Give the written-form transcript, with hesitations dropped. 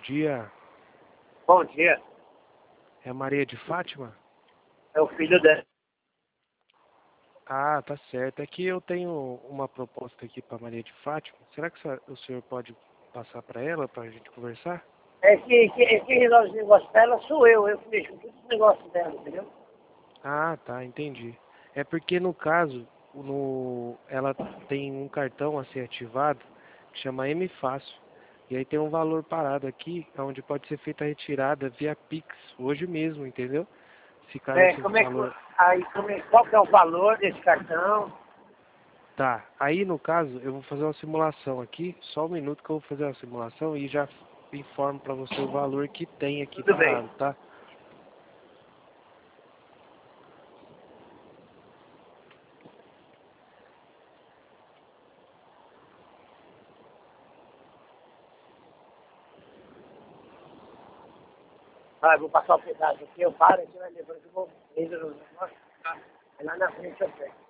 dia. Bom dia. É a Maria de Fátima? É o filho dela. Ah, tá certo. É que eu tenho uma proposta aqui para Maria de Fátima. Será que o senhor pode passar para ela, para a gente conversar? Quem resolve os negócios dela sou eu que mexo com todos os negócios dela, entendeu? Ah, tá, entendi. É porque no caso, ela tem um cartão a ser ativado que chama M Fácil. E aí tem um valor parado aqui, onde pode ser feita a retirada via Pix, hoje mesmo, entendeu? Se caso esse valor... Qual que é o valor desse cartão? Tá, aí no caso eu vou fazer uma simulação aqui, só um minuto que eu vou fazer a simulação e já informo para você o valor que tem aqui Tudo bem. parado, tá? Ah, eu vou passar o pedaço aqui, eu paro, você vai levando que eu vou indo no negócio. Tá. Aí lá na frente eu pego.